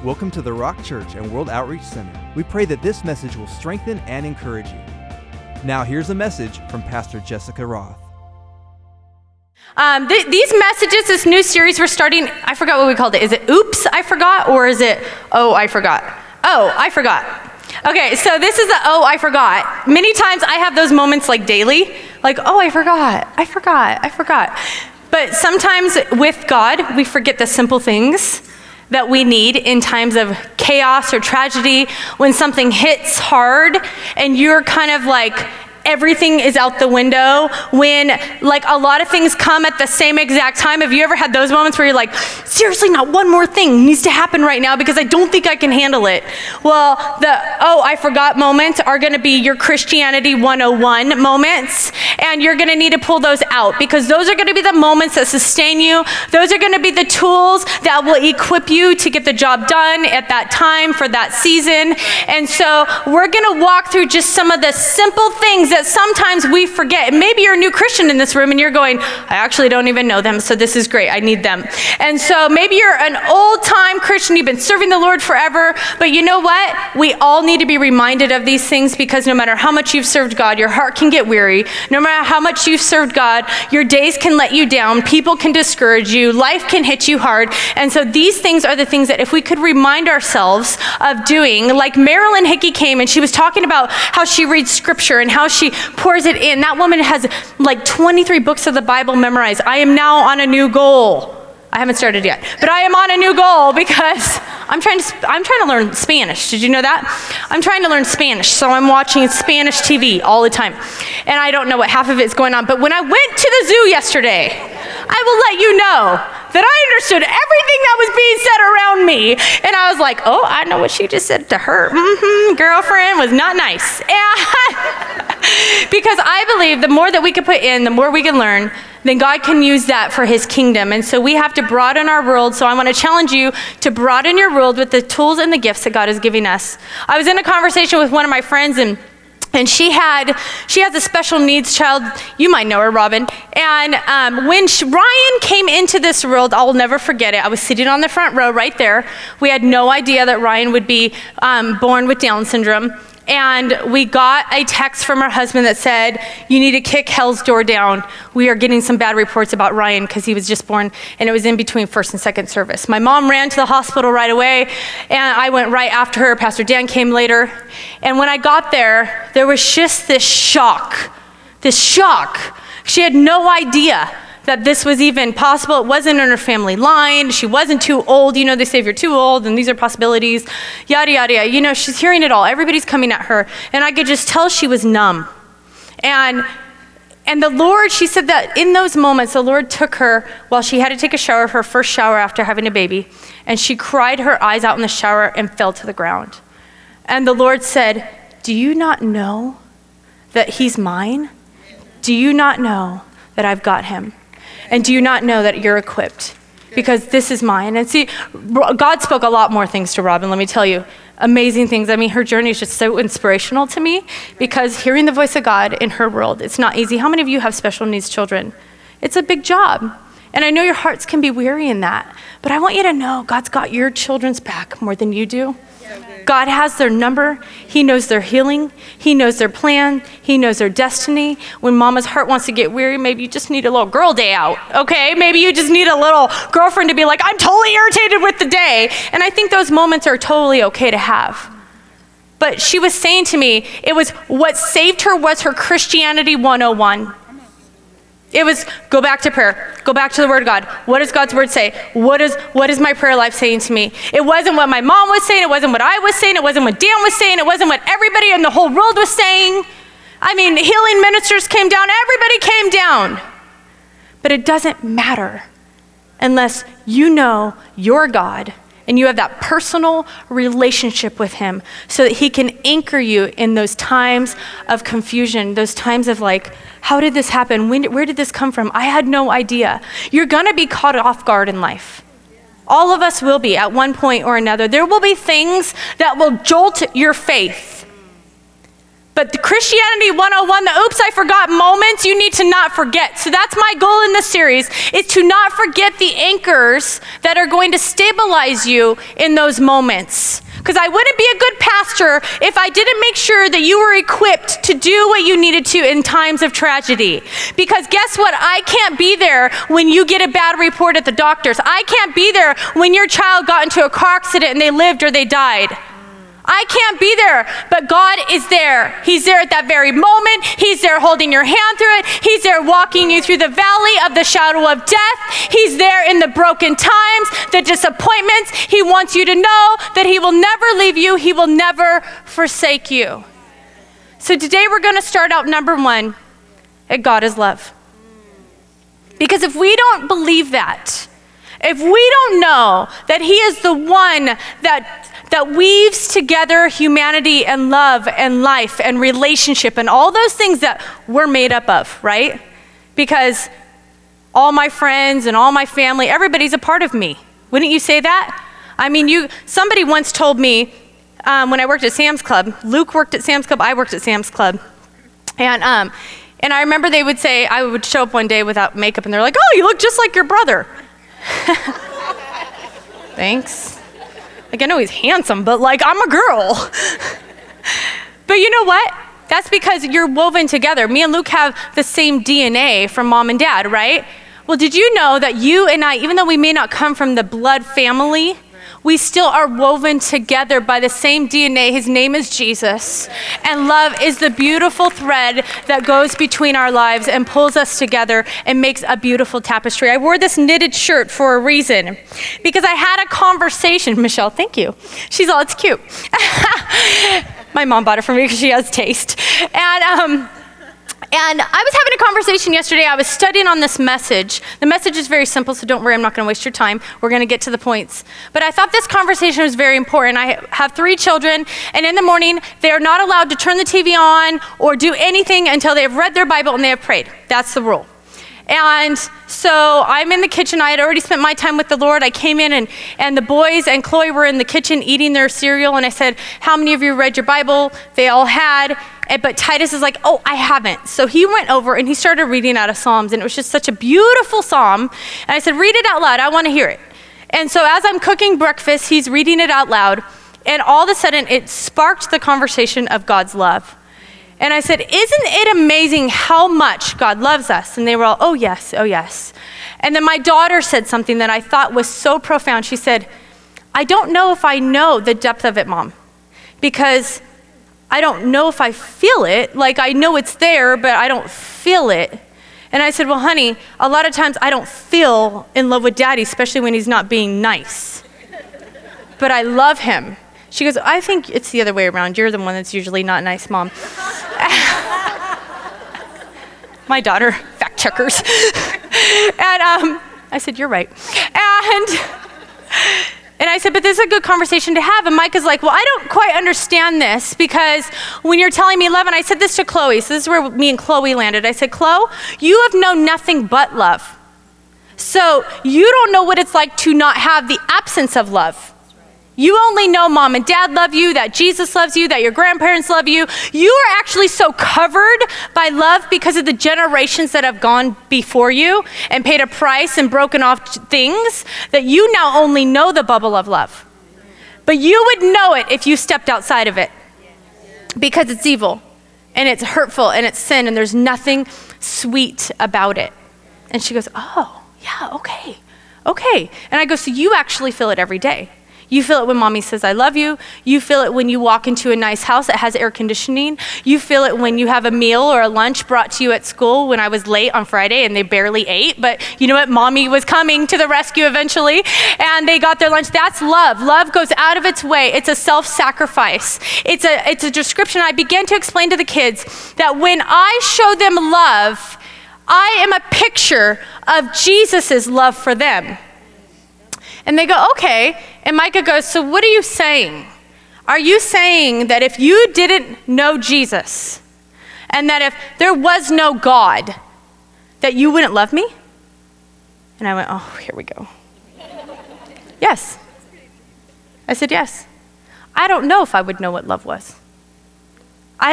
Welcome to the Rock Church and World Outreach Center. We pray that this message will strengthen and encourage you. Now here's a message from Pastor Jessica Roth. These messages, this new series we're starting, I forgot what we called it. Is it Oops, I Forgot? Or is it Oh, I Forgot? Oh, I forgot. Okay, so this is the Oh, I Forgot. Many times I have those moments like daily, like, oh, I forgot. But sometimes with God, we forget the simple things that we need in times of chaos or tragedy, when something hits hard and you're kind of like, everything is out the window, when like a lot of things come at the same exact time. Have you ever had those moments where you're like, seriously, not one more thing needs to happen right now because I don't think I can handle it? Well, the oh, I forgot moments are gonna be your Christianity 101 moments, and you're gonna need to pull those out because those are gonna be the moments that sustain you. Those are gonna be the tools that will equip you to get the job done at that time for that season. And so we're gonna walk through just some of the simple things that sometimes we forget. Maybe you're a new Christian in this room and you're going, I actually don't even know them, so this is great, I need them. And so maybe you're an old-time Christian, you've been serving the Lord forever, but you know what? We all need to be reminded of these things because no matter how much you've served God, your heart can get weary. No matter how much you've served God, your days can let you down, people can discourage you, life can hit you hard. And so these things are the things that if we could remind ourselves of doing, like Marilyn Hickey came and she was talking about how she reads scripture and how she pours it in. That woman has like 23 books of the Bible memorized. I am now on a new goal. I haven't started yet, but I am on a new goal because I'm trying to learn Spanish. Did you know that? I'm trying to learn Spanish, so I'm watching Spanish TV all the time. And I don't know what half of it's going on, but when I went to the zoo yesterday, I will let you know that I understood everything that was being said around me. And I was like, oh, I know what she just said to her. Girlfriend was not nice. Because I believe the more that we can put in, the more we can learn, then God can use that for his kingdom. And so we have to broaden our world. So I want to challenge you to broaden your world with the tools and the gifts that God is giving us. I was in a conversation with one of my friends, and she has a special needs child. You might know her, Robin. And when Ryan came into this world, I'll never forget it. I was sitting on the front row right there. We had no idea that Ryan would be born with Down syndrome. And we got a text from her husband that said, you need to kick hell's door down. We are getting some bad reports about Ryan because he was just born and it was in between first and second service. My mom ran to the hospital right away and I went right after her. Pastor Dan came later. And when I got there, there was just this shock. She had no idea that this was even possible. It wasn't in her family line. She wasn't too old. You know, they say if you're too old and these are possibilities, yada, yada, yada. You know, she's hearing it all. Everybody's coming at her. And I could just tell she was numb. And the Lord, she said that in those moments, the Lord took her while she had to take a shower, her first shower after having a baby. And she cried her eyes out in the shower and fell to the ground. And the Lord said, do you not know that he's mine? Do you not know that I've got him? And do you not know that you're equipped? Because this is mine. And see, God spoke a lot more things to Robin, let me tell you. Amazing things. I mean, her journey is just so inspirational to me because hearing the voice of God in her world, it's not easy. How many of you have special needs children? It's a big job. And I know your hearts can be weary in that. But I want you to know God's got your children's back more than you do. God has their number. He knows their healing. He knows their plan. He knows their destiny. When mama's heart wants to get weary, maybe you just need a little girl day out, okay? Maybe you just need a little girlfriend to be like, I'm totally irritated with the day. And I think those moments are totally okay to have. But she was saying to me, it was what saved her was her Christianity 101. It was go back to prayer, go back to the word of God. What does God's word say? What is my prayer life saying to me? It wasn't what my mom was saying. It wasn't what I was saying. It wasn't what Dan was saying. It wasn't what everybody in the whole world was saying. I mean, healing ministers came down. Everybody came down. But it doesn't matter unless you know your God and you have that personal relationship with him so that he can anchor you in those times of confusion, those times of like, how did this happen? Where did this come from? I had no idea. You're gonna be caught off guard in life. All of us will be at one point or another. There will be things that will jolt your faith. But the Christianity 101, the oops, I forgot moments, you need to not forget. So that's my goal in this series, is to not forget the anchors that are going to stabilize you in those moments. Because I wouldn't be a good pastor if I didn't make sure that you were equipped to do what you needed to in times of tragedy. Because guess what? I can't be there when you get a bad report at the doctor's. I can't be there when your child got into a car accident and they lived or they died. I can't be there, but God is there. He's there at that very moment. He's there holding your hand through it. He's there walking you through the valley of the shadow of death. He's there in the broken times, the disappointments. He wants you to know that he will never leave you. He will never forsake you. So today we're going to start out number one, at God is love. Because if we don't believe that, if we don't know that he is the one that weaves together humanity and love and life and relationship and all those things that we're made up of, right? Because all my friends and all my family, everybody's a part of me. Wouldn't you say that? I mean, somebody once told me when I worked at Sam's Club, Luke worked at Sam's Club, I worked at Sam's Club. And I remember they would say, I would show up one day without makeup and they're like, oh, you look just like your brother. Thanks. Like, I know he's handsome, but like, I'm a girl. But you know what? That's because you're woven together. Me and Luke have the same DNA from mom and dad, right? Well, did you know that you and I, even though we may not come from the blood family, we still are woven together by the same DNA. His name is Jesus. And love is the beautiful thread that goes between our lives and pulls us together and makes a beautiful tapestry. I wore this knitted shirt for a reason, because I had a conversation. Michelle, thank you. She's all, it's cute. My mom bought it for me because she has taste. And I was having a conversation yesterday. I was studying on this message. The message is very simple, so don't worry, I'm not going to waste your time. We're going to get to the points. But I thought this conversation was very important. I have 3 children, and in the morning, they are not allowed to turn the TV on or do anything until they have read their Bible and they have prayed. That's the rule. And so I'm in the kitchen. I had already spent my time with the Lord. I came in and the boys and Chloe were in the kitchen eating their cereal. And I said, how many of you read your Bible? They all had. But Titus is like, oh, I haven't. So he went over and he started reading out of Psalms. And it was just such a beautiful psalm. And I said, read it out loud. I want to hear it. And so as I'm cooking breakfast, he's reading it out loud. And all of a sudden, it sparked the conversation of God's love. And I said, isn't it amazing how much God loves us? And they were all, oh yes, oh yes. And then my daughter said something that I thought was so profound. She said, I don't know if I know the depth of it, Mom, because I don't know if I feel it. Like, I know it's there, but I don't feel it. And I said, well, honey, a lot of times I don't feel in love with Daddy, especially when he's not being nice. But I love him. She goes, I think it's the other way around. You're the one that's usually not nice, Mom. My daughter, fact checkers. And I said, you're right. And I said, but this is a good conversation to have. And Micah's like, well, I don't quite understand this, because when you're telling me love, and I said this to Chloe, so this is where me and Chloe landed. I said, Chloe, you have known nothing but love. So you don't know what it's like to not have the absence of love. You only know Mom and Dad love you, that Jesus loves you, that your grandparents love you. You are actually so covered by love because of the generations that have gone before you and paid a price and broken off things, that you now only know the bubble of love. But you would know it if you stepped outside of it, because it's evil and it's hurtful and it's sin and there's nothing sweet about it. And she goes, oh, yeah, okay. And I go, so you actually feel it every day. You feel it when Mommy says, I love you. You feel it when you walk into a nice house that has air conditioning. You feel it when you have a meal or a lunch brought to you at school. When I was late on Friday and they barely ate, but you know what? Mommy was coming to the rescue eventually and they got their lunch. That's love. Love goes out of its way. It's a self-sacrifice. It's a description. I began to explain to the kids that when I show them love, I am a picture of Jesus's love for them. And they go, okay. And Micah goes, so what are you saying? Are you saying that if you didn't know Jesus and that if there was no God, that you wouldn't love me? And I went, oh, here we go. Yes. I said, yes. I don't know if I would know what love was.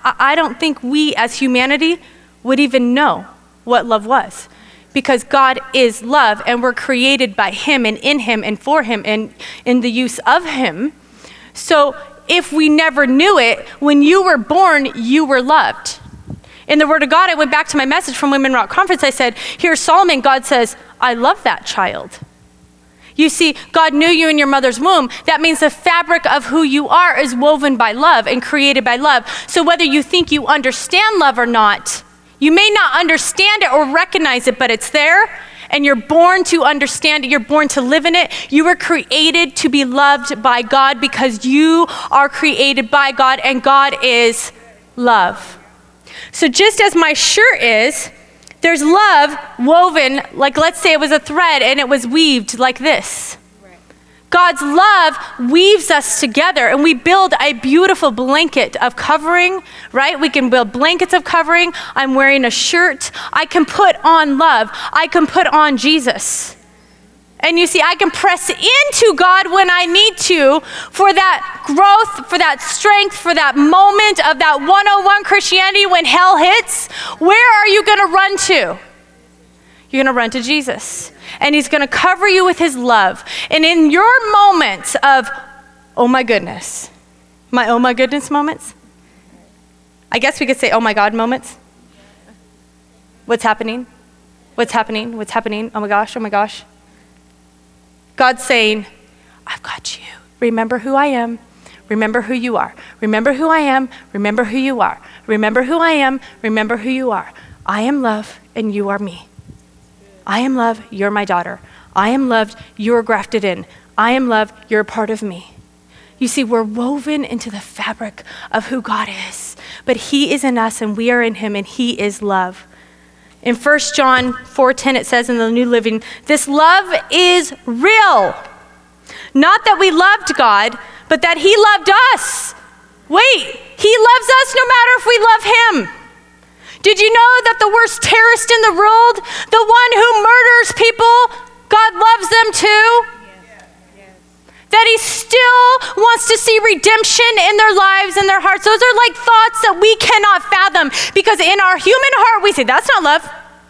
I don't think we as humanity would even know what love was, because God is love and we're created by him and in him and for him and in the use of him. So if we never knew it, when you were born, you were loved. In the Word of God, I went back to my message from Women Rock Conference. I said, here's Solomon. God says, I love that child. You see, God knew you in your mother's womb. That means the fabric of who you are is woven by love and created by love. So whether you think you understand love or not, you may not understand it or recognize it, but it's there, and you're born to understand it. You're born to live in it. You were created to be loved by God because you are created by God, and God is love. So just as my shirt is, there's love woven, like let's say it was a thread and it was weaved like this. Right. God's love weaves us together, and we build a beautiful blanket of covering, right? We can build blankets of covering. I'm wearing a shirt. I can put on love. I can put on Jesus. And you see, I can press into God when I need to for that growth, for that strength, for that moment of that 101 Christianity when hell hits. Where are you going to run to? You're going to run to Jesus. And he's going to cover you with his love. And in your moments of, oh my goodness, my oh my goodness moments, I guess we could say oh my God moments. What's happening? What's happening? What's happening? Oh my gosh, oh my gosh. God's saying, I've got you. Remember who I am. Remember who you are. Remember who I am. Remember who you are. Remember who I am. Remember who you are. I am love and you are me. I am love, you're my daughter. I am loved, you're grafted in. I am love, you're a part of me. You see, we're woven into the fabric of who God is, but he is in us and we are in him, and he is love. In 1 John 4:10, it says in the New Living, this love is real. Not that we loved God, but that he loved us. Wait, he loves us no matter if we love him. Did you know that the worst terrorist in the world, the one who murders people, God loves them too? That he still wants to see redemption in their lives and their hearts. Those are like thoughts that we cannot fathom, because in our human heart we say, that's not love.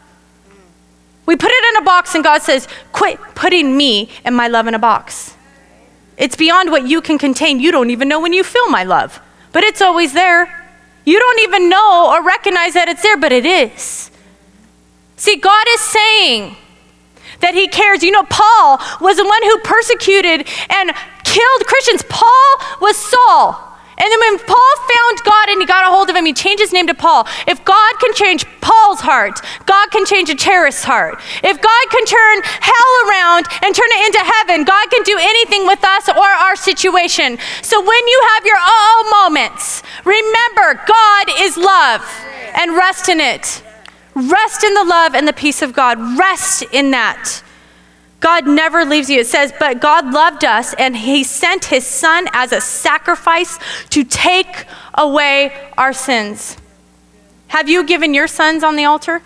We put it in a box, and God says, quit putting me and my love in a box. It's beyond what you can contain. You don't even know when you feel my love, but it's always there. You don't even know or recognize that it's there, but it is. See, God is saying that he cares. You know, Paul was the one who persecuted and killed Christians. Paul was Saul. And then when Paul found God and he got a hold of him, he changed his name to Paul. If God can change Paul's heart, God can change a terrorist's heart. If God can turn hell around and turn it into heaven, God can do anything with us or our situation. So when you have your moments, remember God is love, and rest in it. Rest in the love and the peace of God. Rest in that. God never leaves you. It says, but God loved us and he sent his son as a sacrifice to take away our sins. Have you given your sons on the altar?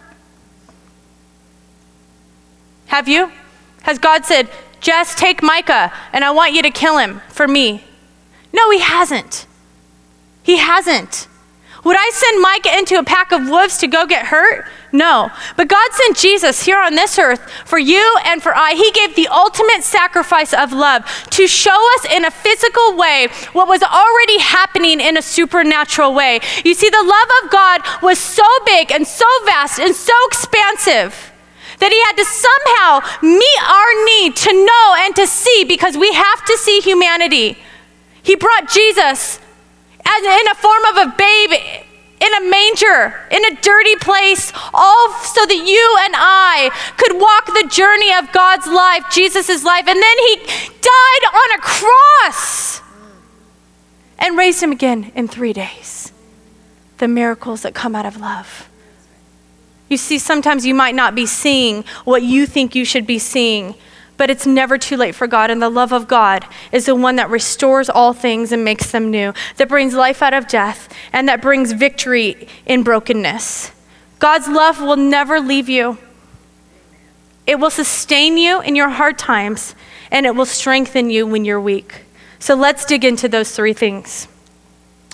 Have you? Has God said, Jess, take Micah and I want you to kill him for me? No, he hasn't. He hasn't. Would I send Micah into a pack of wolves to go get hurt? No. But God sent Jesus here on this earth for you and for I. He gave the ultimate sacrifice of love to show us in a physical way what was already happening in a supernatural way. You see, the love of God was so big and so vast and so expansive that he had to somehow meet our need to know and to see, because we have to see humanity. He brought Jesus as in a form of a babe in a manger, in a dirty place, all so that you and I could walk the journey of God's life, Jesus' life. And then he died on a cross and raised him again in 3 days. The miracles that come out of love. You see, sometimes you might not be seeing what you think you should be seeing, but it's never too late for God. And the love of God is the one that restores all things and makes them new, that brings life out of death, and that brings victory in brokenness. God's love will never leave you. It will sustain you in your hard times, and it will strengthen you when you're weak. So let's dig into those 3 things.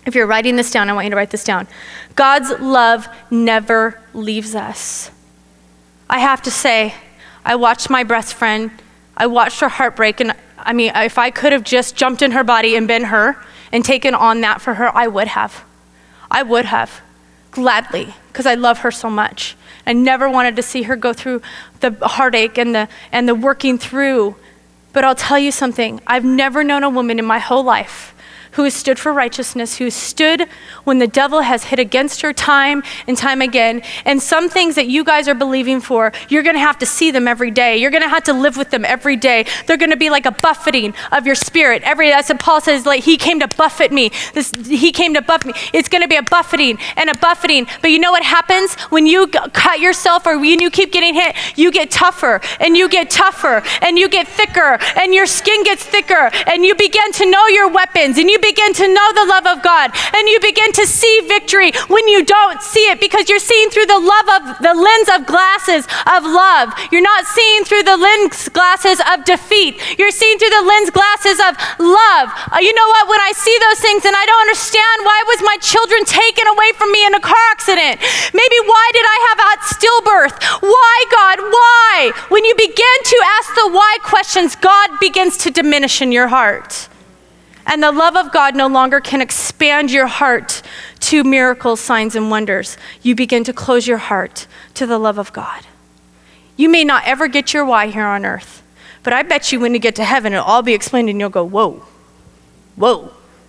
If you're writing this down, I want you to write this down. God's love never leaves us. I have to say, I watched my best friend, I watched her heartbreak, and if I could have just jumped in her body and been her and taken on that for her, I would have. I would have, gladly, because I love her so much. I never wanted to see her go through the heartache and the working through. But I'll tell you something, I've never known a woman in my whole life who has stood for righteousness, who has stood when the devil has hit against her time and time again. And some things that you guys are believing for, you're gonna have to see them every day. You're gonna have to live with them every day. They're gonna be like a buffeting of your spirit. That's what Paul says, like, he came to buffet me. He came to buffet me. It's gonna be a buffeting and a buffeting. But you know what happens when you cut yourself or when you keep getting hit? You get tougher and you get tougher and you get thicker and your skin gets thicker and you begin to know your weapons and you begin to know the love of God, and you begin to see victory when you don't see it, because you're seeing through the lens of glasses of love. You're not seeing through the lens glasses of defeat. You're seeing through the lens glasses of love. You know what? When I see those things and I don't understand, why was my children taken away from me in a car accident? Maybe why did I have a stillbirth? Why, God? Why? When you begin to ask the why questions, God begins to diminish in your heart. And the love of God no longer can expand your heart to miracles, signs, and wonders. You begin to close your heart to the love of God. You may not ever get your why here on earth, but I bet you when you get to heaven, it'll all be explained and you'll go, whoa, whoa.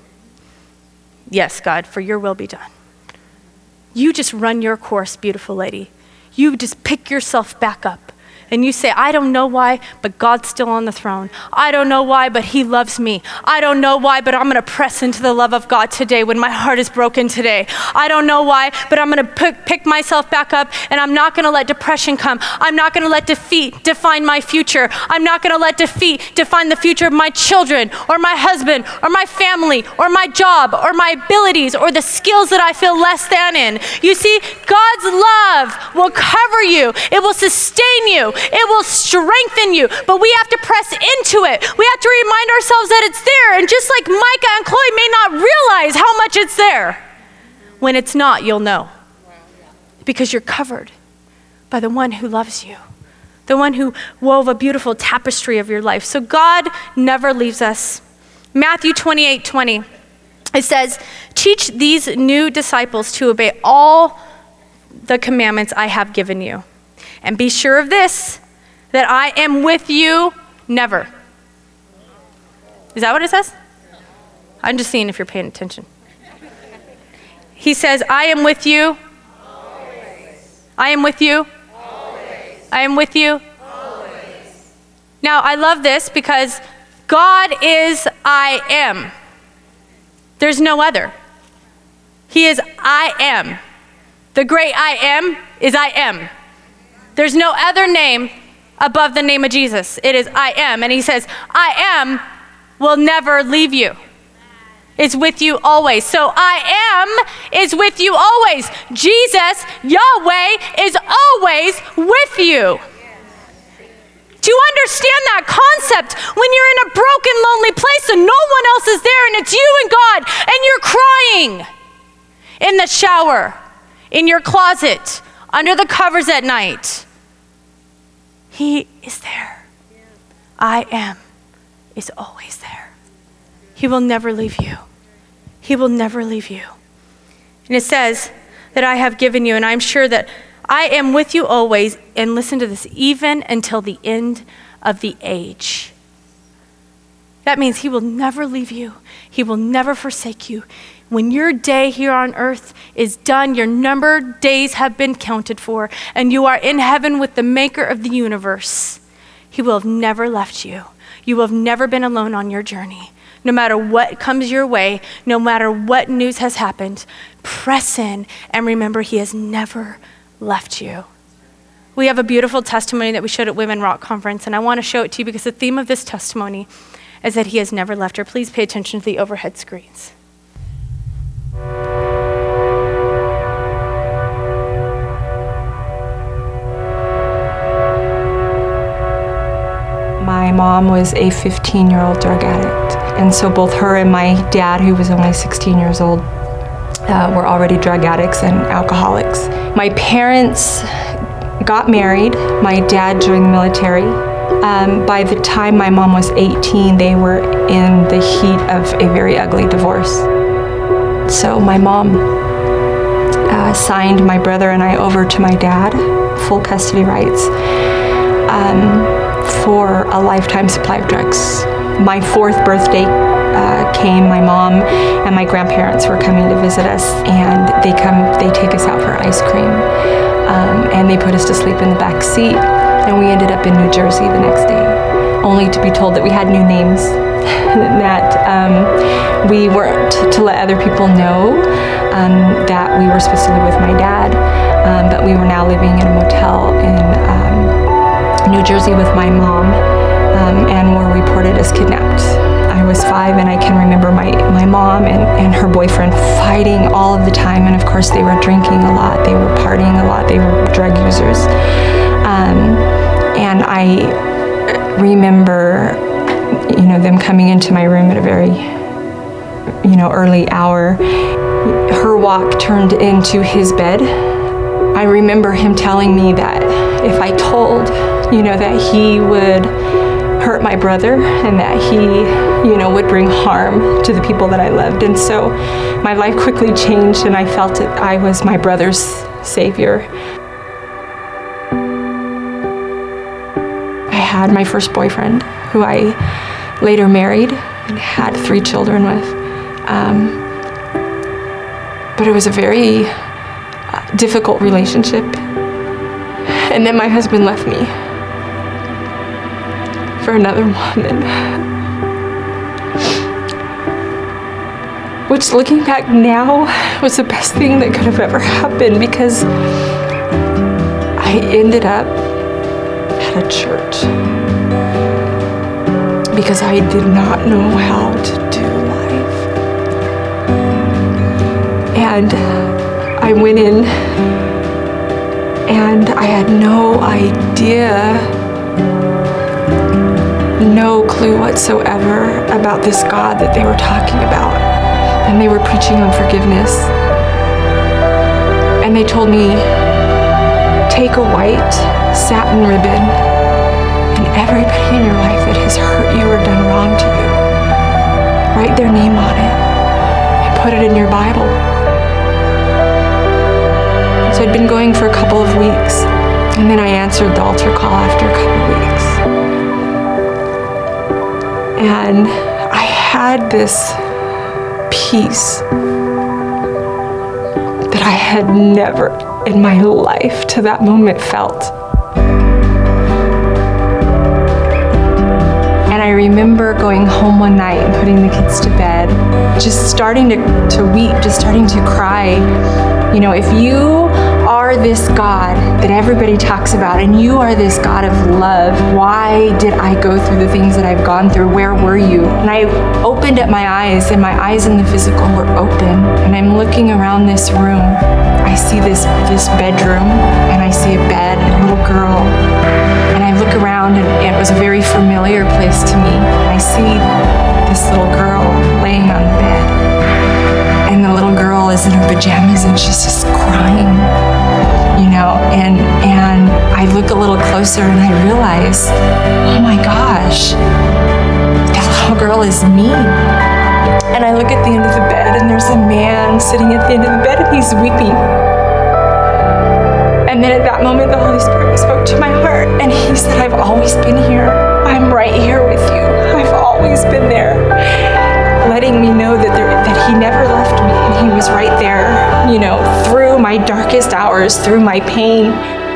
Yes, God, for your will be done. You just run your course, beautiful lady. You just pick yourself back up. And you say, I don't know why, but God's still on the throne. I don't know why, but he loves me. I don't know why, but I'm going to press into the love of God today when my heart is broken today. I don't know why, but I'm going to pick myself back up, and I'm not going to let depression come. I'm not going to let defeat define my future. I'm not going to let defeat define the future of my children or my husband or my family or my job or my abilities or the skills that I feel less than in. You see, God's love will cover you. It will sustain you. It will strengthen you, but we have to press into it. We have to remind ourselves that it's there. And just like Micah and Chloe may not realize how much it's there, when it's not, you'll know. Because you're covered by the one who loves you, the one who wove a beautiful tapestry of your life. So God never leaves us. Matthew 28:20, it says, teach these new disciples to obey all the commandments I have given you. And be sure of this, that I am with you never. Is that what it says? I'm just seeing if you're paying attention. He says, I am with you. Always. I am with you. Always. I am with you. Always. Now, I love this because God is I am. There's no other. He is I am. The great I am is I am. There's no other name above the name of Jesus. It is I am. And he says, I am will never leave you. It's with you always. So I am is with you always. Jesus, Yahweh, is always with you. Do you understand that concept? When you're in a broken, lonely place and no one else is there and it's you and God and you're crying in the shower, in your closet, under the covers at night. He is there. I am is always there. He will never leave you. He will never leave you. And it says that I have given you, and I'm sure that I am with you always, and listen to this, even until the end of the age. That means he will never leave you. He will never forsake you. When your day here on earth is done, your numbered days have been counted for, and you are in heaven with the maker of the universe, he will have never left you. You will have never been alone on your journey. No matter what comes your way, no matter what news has happened, press in and remember he has never left you. We have a beautiful testimony that we showed at Women Rock Conference, and I want to show it to you because the theme of this testimony is that he has never left her. Please pay attention to the overhead screens. My mom was a 15-year-old drug addict, and so both her and my dad, who was only 16 years old, were already drug addicts and alcoholics. My parents got married. My dad joined the military. By the time my mom was 18, they were in the heat of a very ugly divorce. So my mom signed my brother and I over to my dad, full custody rights, for a lifetime supply of drugs. My 4th birthday came, my mom and my grandparents were coming to visit us, and they take us out for ice cream, and they put us to sleep in the back seat, and we ended up in New Jersey the next day, only to be told that we had new names, that we weren't to let other people know that we were supposed to live with my dad, but we were now living in a motel in New Jersey with my mom, and were reported as kidnapped. I was 5, and I can remember my mom and her boyfriend fighting all of the time, and of course they were drinking a lot, they were partying a lot, they were drug users. And I remember, them coming into my room at a very, early hour. Her walk turned into his bed. I remember him telling me that if I told, that he would hurt my brother and that he, would bring harm to the people that I loved. And so my life quickly changed, and I felt that I was my brother's savior. I had my first boyfriend, who I later married and had 3 children with. But it was a very difficult relationship. And then my husband left me for another woman. Which, looking back now, was the best thing that could have ever happened, because I ended up at a church because I did not know how to do life. And I went in and I had no idea, no clue whatsoever about this God that they were talking about. And they were preaching on forgiveness. And they told me, take a white satin ribbon, and everybody in your life that has hurt you or done wrong to you, write their name on it and put it in your Bible. So I'd been going for a couple of weeks, and then I answered the altar call after a couple of weeks. And I had this peace that I had never in my life to that moment felt. And I remember going home one night and putting the kids to bed, just starting to weep, just starting to cry. If you are this God that everybody talks about, and you are this God of love, why did I go through the things that I've gone through? Where were you? And I opened up my eyes, and my eyes in the physical were open, and I'm looking around this room. I see this bedroom, and I see a bed and a little girl, and I look around, and it was a very familiar place to me. I see this little girl laying on the bed, and the little girl is in her pajamas, and she's just crying, and I look a little closer, and I realize, oh my gosh, that little girl is me. And I look at the end of the bed, and there's a man sitting at the end of the bed, and he's weeping. And then at that moment, the Holy Spirit spoke to my heart, and he said, I've always been here. I'm right here with you. I've always been there, letting me know that he never left me, and he was right there, through my darkest hours, through my pain.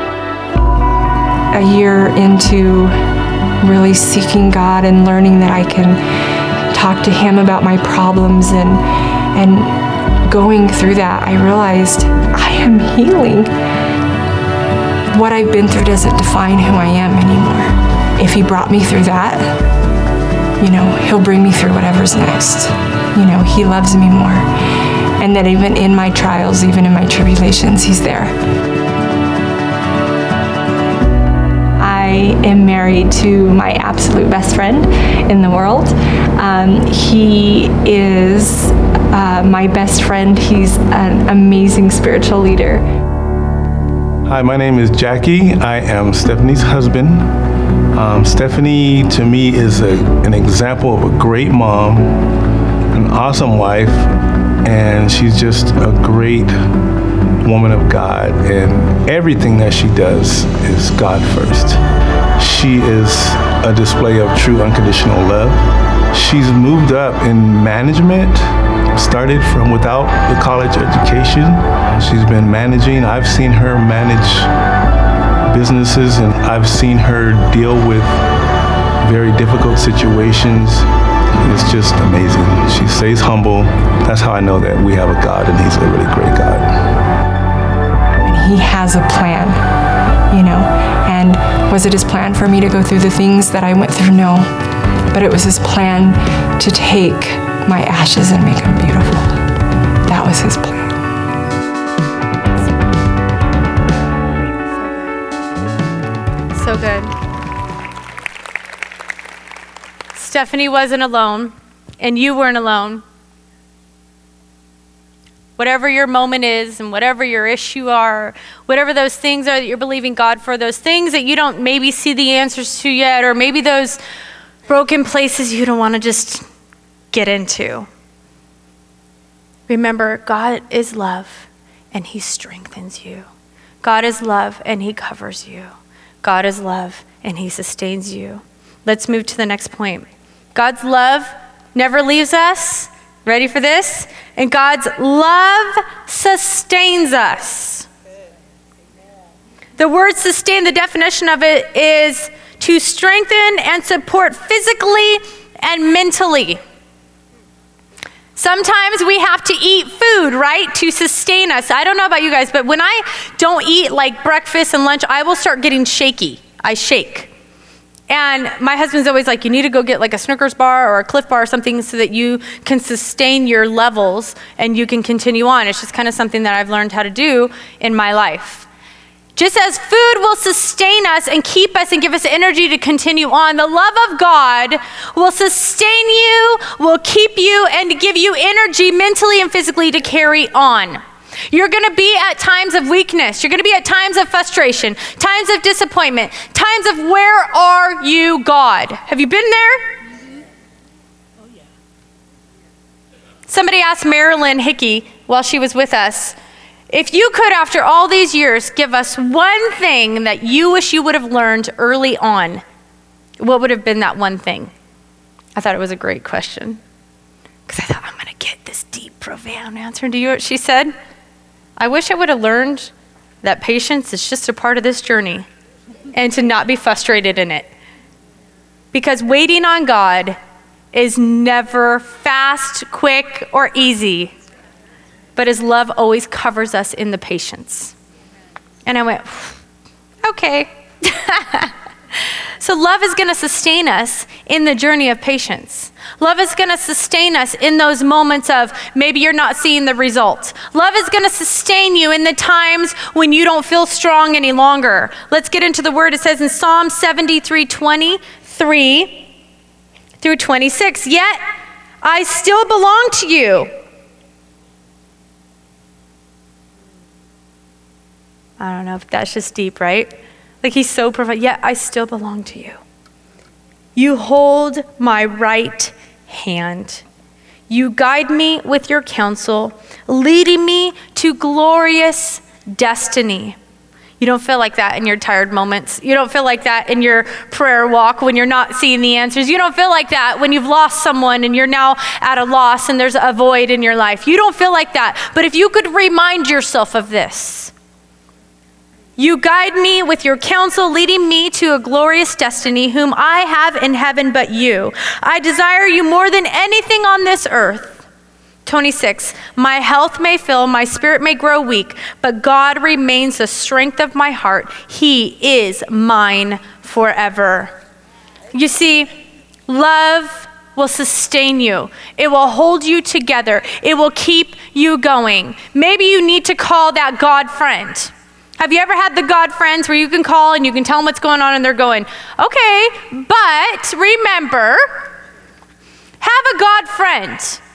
A year into really seeking God and learning that I can talk to him about my problems, and going through that, I realized I am healing. What I've been through doesn't define who I am anymore. If he brought me through that, he'll bring me through whatever's next. He loves me more. And that even in my trials, even in my tribulations, he's there. I am married to my absolute best friend in the world. He is my best friend. He's an amazing spiritual leader. Hi, my name is Jackie. I am Stephanie's husband. Stephanie, to me, is an example of a great mom, an awesome wife, and she's just a great woman of God, and everything that she does is God first. She is a display of true unconditional love. She's moved up in management, started from without the college education. She's been managing. I've seen her manage businesses, and I've seen her deal with very difficult situations. It's just amazing. She stays humble. That's how I know that we have a God, and He's a really great God. He has a plan, and was it His plan for me to go through the things that I went through? No, but it was His plan to take my ashes and make them beautiful. That was His plan. So good. Stephanie wasn't alone, and you weren't alone. Whatever your moment is, and whatever your issue are, whatever those things are that you're believing God for, those things that you don't maybe see the answers to yet, or maybe those broken places you don't want to just get into. Remember, God is love, and He strengthens you. God is love, and He covers you. God is love, and He sustains you. Let's move to the next point. God's love never leaves us. Ready for this? And God's love sustains us. The word sustain, the definition of it is to strengthen and support physically and mentally. Sometimes we have to eat food, right, to sustain us. I don't know about you guys, but when I don't eat like breakfast and lunch, I will start getting shaky. I shake. And my husband's always like, you need to go get like a Snickers bar or a Cliff bar or something so that you can sustain your levels and you can continue on. It's just kind of something that I've learned how to do in my life. Just as food will sustain us and keep us and give us energy to continue on, the love of God will sustain you, will keep you, and give you energy mentally and physically to carry on. You're going to be at times of weakness. You're going to be at times of frustration, times of disappointment, times of where are you, God? Have you been there? Oh, yeah. Somebody asked Marilyn Hickey while she was with us, if you could, after all these years, give us one thing that you wish you would have learned early on, what would have been that one thing? I thought it was a great question. Because I thought, I'm going to get this deep, profound answer. Do you know what she said? I wish I would have learned that patience is just a part of this journey and to not be frustrated in it. Because waiting on God is never fast, quick, or easy. But His love always covers us in the patience. And I went, okay. So love is going to sustain us in the journey of patience. Love is going to sustain us in those moments of maybe you're not seeing the results. Love is going to sustain you in the times when you don't feel strong any longer. Let's get into the word. It says in Psalm 73:23-26, yet I still belong to you. I don't know if that's just deep, right? Like He's so profound. Yet I still belong to you. You hold my right hand. You guide me with your counsel, leading me to glorious destiny. You don't feel like that in your tired moments. You don't feel like that in your prayer walk when you're not seeing the answers. You don't feel like that when you've lost someone and you're now at a loss and there's a void in your life. You don't feel like that. But if you could remind yourself of this, you guide me with your counsel, leading me to a glorious destiny, whom I have in heaven but you. I desire you more than anything on this earth. 26, my health may fail, my spirit may grow weak, but God remains the strength of my heart. He is mine forever. You see, love will sustain you. It will hold you together. It will keep you going. Maybe you need to call that God friend. Have you ever had the God friends where you can call and you can tell them what's going on and they're going, okay, but remember, have a God friend.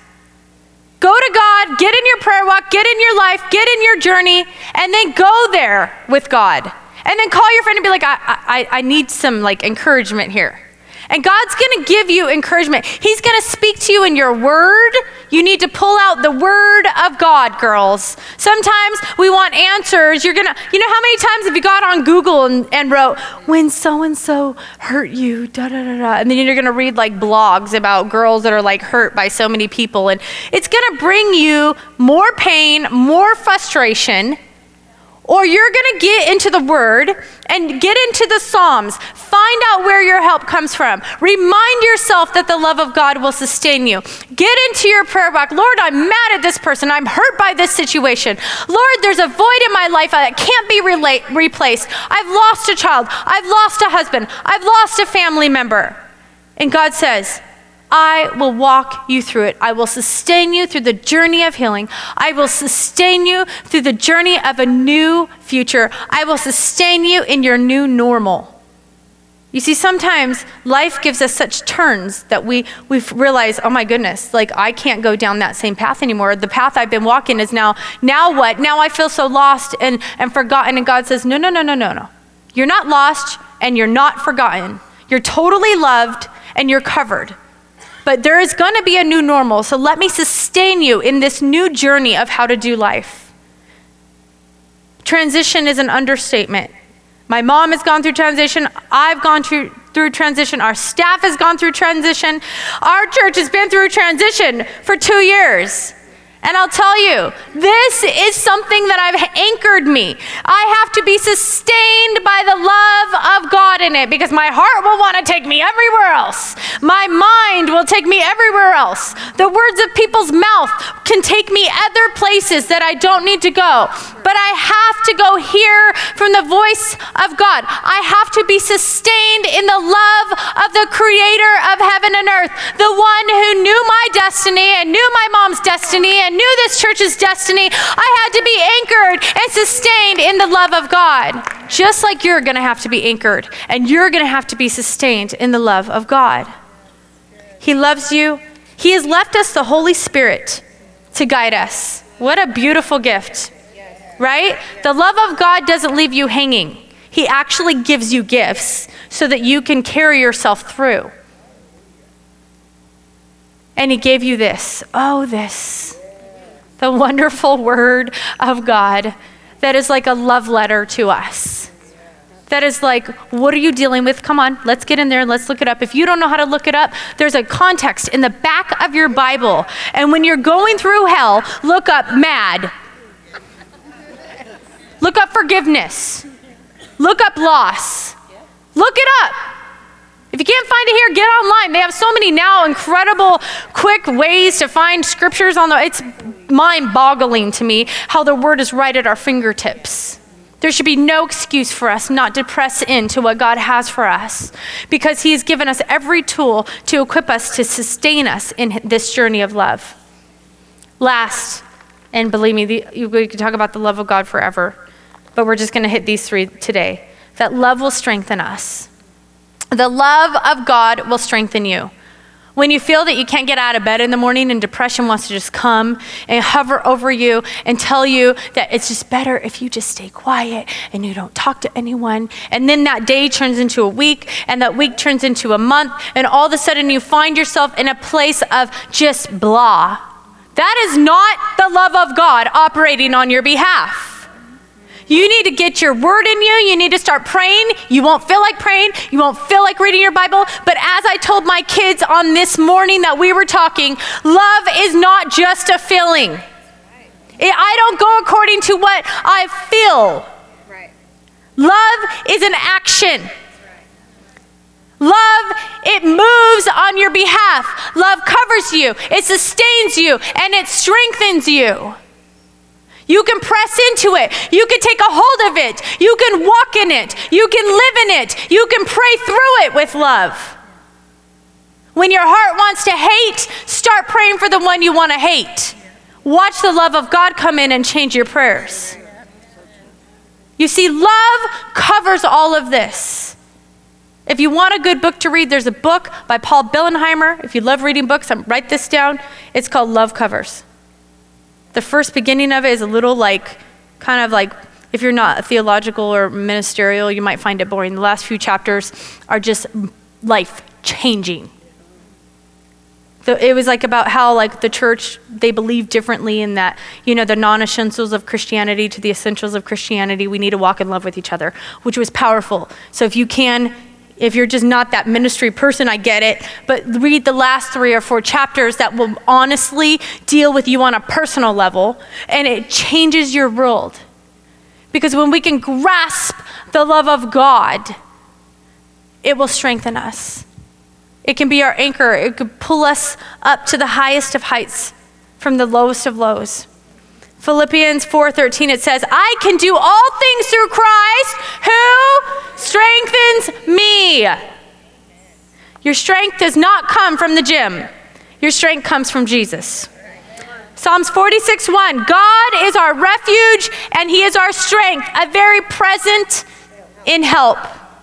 Go to God, get in your prayer walk, get in your life, get in your journey, and then go there with God. And then call your friend and be like, I need some like encouragement here. And God's gonna give you encouragement. He's gonna speak to you in your word. You need to pull out the word of God, girls. Sometimes we want answers. You know how many times have you got on Google and wrote, when so-and-so hurt you, da-da-da-da. And then you're gonna read like blogs about girls that are like hurt by so many people. And it's gonna bring you more pain, more frustration. Or you're gonna get into the word and get into the Psalms. Find out where your help comes from. Remind yourself that the love of God will sustain you. Get into your prayer book. Lord, I'm mad at this person. I'm hurt by this situation. Lord, there's a void in my life that can't be replaced. I've lost a child. I've lost a husband. I've lost a family member. And God says, I will walk you through it. I will sustain you through the journey of healing. I will sustain you through the journey of a new future. I will sustain you in your new normal. You see, sometimes life gives us such turns that we realize, oh my goodness, like I can't go down that same path anymore. The path I've been walking is now what? Now I feel so lost and forgotten. And God says, no. You're not lost and you're not forgotten. You're totally loved and you're covered. But there is going to be a new normal, so let me sustain you in this new journey of how to do life. Transition is an understatement. My mom has gone through transition. I've gone through transition. Our staff has gone through transition. Our church has been through transition for 2 years. And I'll tell you, this is something that I've anchored me. I have to be sustained by the love of God in it because my heart will want to take me everywhere else. My mind will take me everywhere else. The words of people's mouth can take me other places that I don't need to go. But I have to go hear from the voice of God. I have to be sustained in the love of the creator of heaven and earth, the one who knew my destiny and knew my mom's destiny and knew this church's destiny. I had to be anchored and sustained in the love of God. Just like you're going to have to be anchored and you're going to have to be sustained in the love of God. He loves you. He has left us the Holy Spirit to guide us. What a beautiful gift, right? The love of God doesn't leave you hanging. He actually gives you gifts so that you can carry yourself through. And he gave you this. Oh, this. The wonderful word of God that is like a love letter to us. That is like, what are you dealing with? Come on, let's get in there and let's look it up. If you don't know how to look it up, there's a context in the back of your Bible. And when you're going through hell, look up mad. Look up forgiveness. Look up loss. Look it up. If you can't find it here, get online. They have so many now incredible, quick ways to find scriptures on it's mind-boggling to me how the word is right at our fingertips. There should be no excuse for us not to press into what God has for us because he's given us every tool to equip us to sustain us in this journey of love. Last, and believe me, we could talk about the love of God forever, but we're just going to hit these three today. That love will strengthen us. The love of God will strengthen you. When you feel that you can't get out of bed in the morning and depression wants to just come and hover over you and tell you that it's just better if you just stay quiet and you don't talk to anyone. And then that day turns into a week and that week turns into a month and all of a sudden you find yourself in a place of just blah. That is not the love of God operating on your behalf. You need to get your word in you. You need to start praying. You won't feel like praying. You won't feel like reading your Bible. But as I told my kids on this morning that we were talking, love is not just a feeling. I don't go according to what I feel. Love is an action. Love, it moves on your behalf. Love covers you. It sustains you and it strengthens you. You can press into it. You can take a hold of it. You can walk in it. You can live in it. You can pray through it with love. When your heart wants to hate, start praying for the one you want to hate. Watch the love of God come in and change your prayers. You see, love covers all of this. If you want a good book to read, there's a book by Paul Billenheimer. If you love reading books, write this down. It's called Love Covers. The first beginning of it is a little kind of like, if you're not theological or ministerial, you might find it boring. The last few chapters are just life-changing. It was about how the church, they believe differently in that, the non-essentials of Christianity to the essentials of Christianity, we need to walk in love with each other, which was powerful. So if you're just not that ministry person, I get it, but read the last 3 or 4 chapters that will honestly deal with you on a personal level, and it changes your world. Because when we can grasp the love of God, it will strengthen us. It can be our anchor. It could pull us up to the highest of heights from the lowest of lows. Philippians 4:13, it says, I can do all things through Christ who strengthens me. Your strength does not come from the gym. Your strength comes from Jesus. Psalms 46:1, God is our refuge and he is our strength, a very present in help.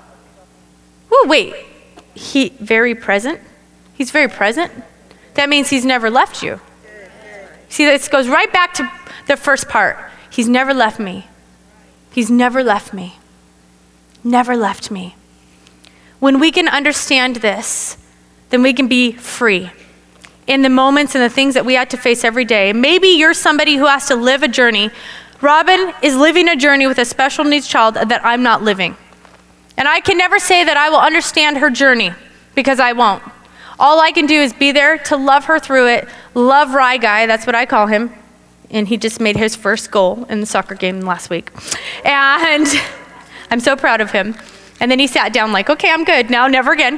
Ooh, wait. He very present? He's very present? That means he's never left you. See, this goes right back to the first part. He's never left me. He's never left me. Never left me. When we can understand this, then we can be free in the moments and the things that we have to face every day. Maybe you're somebody who has to live a journey. Robin is living a journey with a special needs child that I'm not living. And I can never say that I will understand her journey, because I won't. All I can do is be there to love her through it, love Rye Guy, that's what I call him. And he just made his first goal in the soccer game last week. And I'm so proud of him. And then he sat down okay, I'm good now, never again.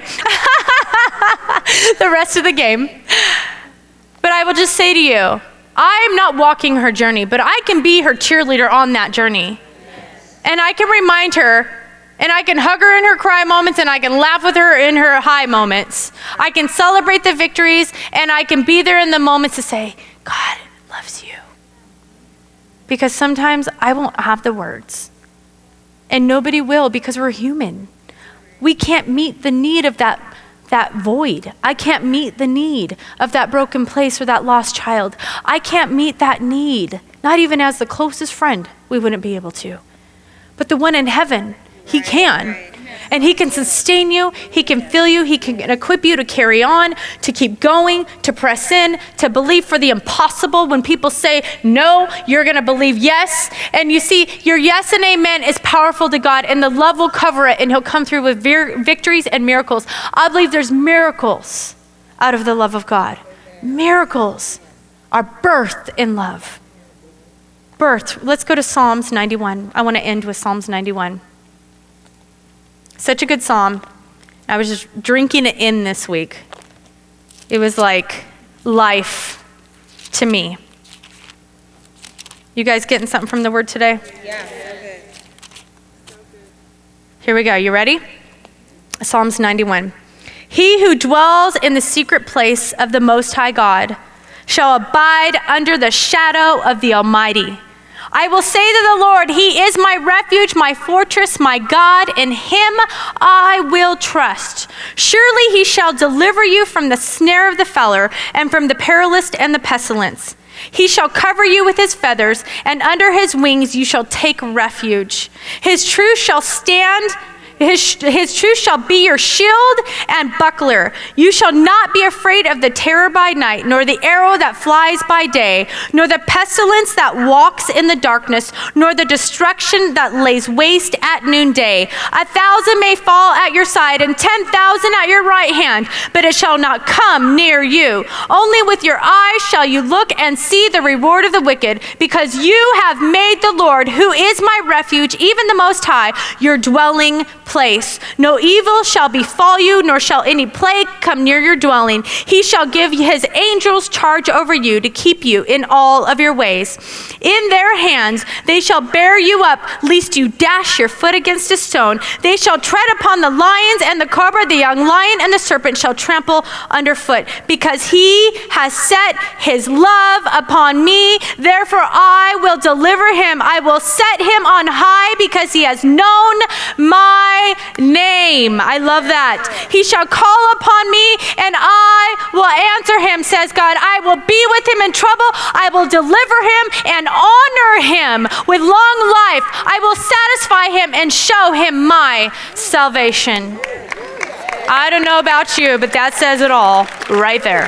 The rest of the game. But I will just say to you, I'm not walking her journey, but I can be her cheerleader on that journey. And I can remind her, and I can hug her in her cry moments, and I can laugh with her in her high moments. I can celebrate the victories, and I can be there in the moments to say, God loves you. Because sometimes I won't have the words. And nobody will, because we're human. We can't meet the need of that void. I can't meet the need of that broken place or that lost child. I can't meet that need. Not even as the closest friend, we wouldn't be able to. But the one in heaven, he can. And he can sustain you, he can fill you, he can equip you to carry on, to keep going, to press in, to believe for the impossible. When people say no, you're gonna believe yes. And you see, your yes and amen is powerful to God, and the love will cover it, and he'll come through with victories and miracles. I believe there's miracles out of the love of God. Miracles are birthed in love. Let's go to Psalms 91. I wanna end with Psalms 91. Such a good psalm. I was just drinking it in this week. It was like life to me. You guys getting something from the word today? Yeah. Here we go. You ready? Psalms 91. He who dwells in the secret place of the Most High God shall abide under the shadow of the Almighty. I will say to the Lord, he is my refuge, my fortress, my God. In him I will trust. Surely he shall deliver you from the snare of the fowler and from the perilous and the pestilence. He shall cover you with his feathers, and under his wings you shall take refuge. His truth shall stand. His truth shall be your shield and buckler. You shall not be afraid of the terror by night, nor the arrow that flies by day, nor the pestilence that walks in the darkness, nor the destruction that lays waste at noonday. 1,000 may fall at your side and 10,000 at your right hand, but it shall not come near you. Only with your eyes shall you look and see the reward of the wicked, because you have made the Lord, who is my refuge, even the Most High, your dwelling place. place. No evil shall befall you, nor shall any plague come near your dwelling. He shall give his angels charge over you to keep you in all of your ways. In their hands they shall bear you up, lest you dash your foot against a stone. They shall tread upon the lions and the cobra, the young lion and the serpent shall trample underfoot. Because he has set his love upon me, therefore I will deliver him. I will set him on high because he has known my name. I love that. He shall call upon me and I will answer him, says God. I will be with him in trouble. I will deliver him and honor him with long life. I will satisfy him and show him my salvation. I don't know about you, but that says it all right there.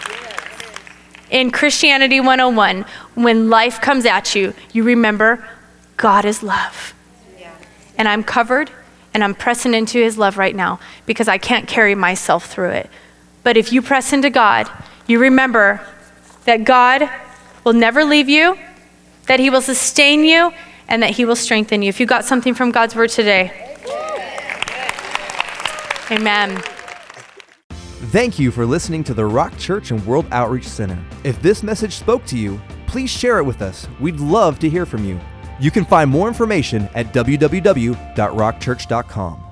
In Christianity 101, when life comes at you, you remember God is love. And I'm covered and I'm pressing into his love right now because I can't carry myself through it. But if you press into God, you remember that God will never leave you, that he will sustain you, and that he will strengthen you. If you got something from God's word today, amen. Thank you for listening to the Rock Church and World Outreach Center. If this message spoke to you, please share it with us. We'd love to hear from you. You can find more information at www.rockchurch.com.